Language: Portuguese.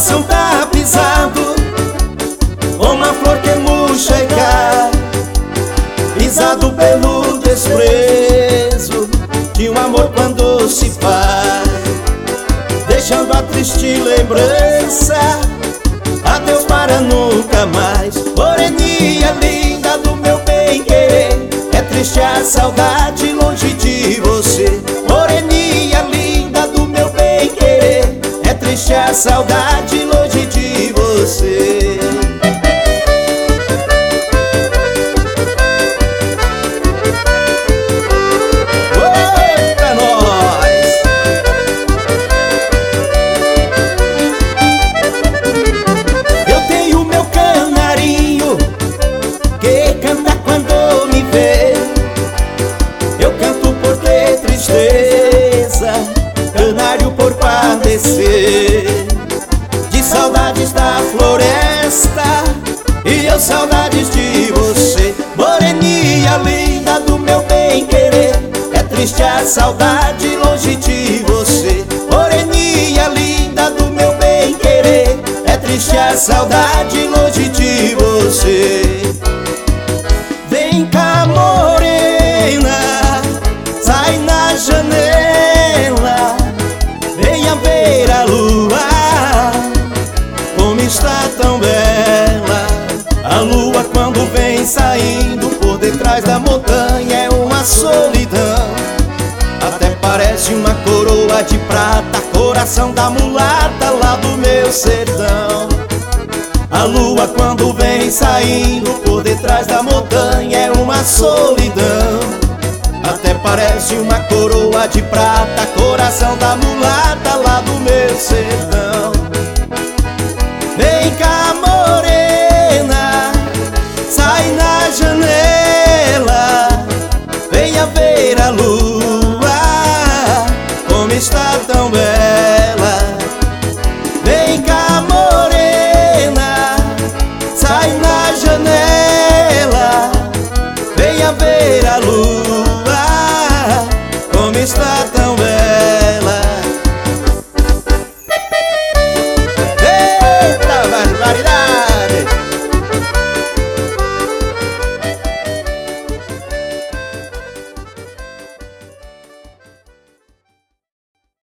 coração tá pisado, como a flor que murcha e cai, pisado pelo desprezo de um amor quando se faz, deixando a triste lembrança, adeus para nunca mais. Moreninha linda do meu bem-querer, é triste a saudade longe de você. Moreninha linda do meu bem-querer, é triste a saudade longe de você. Canário por padecer de saudades da floresta, e eu saudades de você. Moreninha linda do meu bem-querer, é triste a saudade longe de você. Moreninha linda do meu bem-querer, é triste a saudade longe de você. Vem cá, morena, sai na janela, venha ver a lua, como está tão bela. A lua quando vem saindo por detrás da montanha é uma solidão, até parece uma coroa de prata, coração da mulata lá do meu sertão. A lua quando vem saindo por detrás da montanha é uma solidão, até parece uma coroa de prata, coração da mulata lá do meu